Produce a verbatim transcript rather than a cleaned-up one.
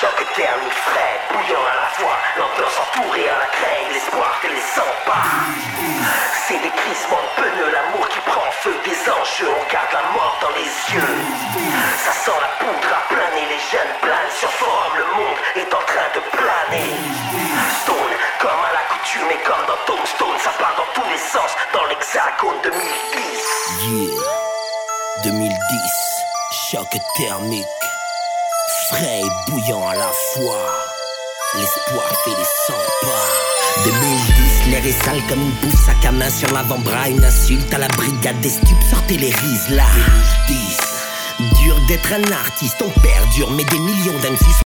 Choc thermique frais, bouillant à la fois, l'ambiance entourée à la craie, l'espoir que les sangs partent. C'est des crissements de pneus, l'amour qui prend feu, des enjeux, on garde la mort dans les yeux. Ça sent la poudre à planer, les jeunes planent sur forum, le monde est en train de planer. Stone, comme à l'accoutumée, mais comme dans Tombstone, ça part dans tous les sens, dans l'hexagone deux mille dix. Yeah, deux mille dix, choc thermique, frais et bouillant à la fois. L'espoir fait les cent pas. deux mille dix, l'air est sale comme une bouffe, sac à main sur l'avant-bras, une insulte à la brigade des stupes, sortez les rises là. deux mille dix, dur d'être un artiste, on perdure, mais des millions d'M C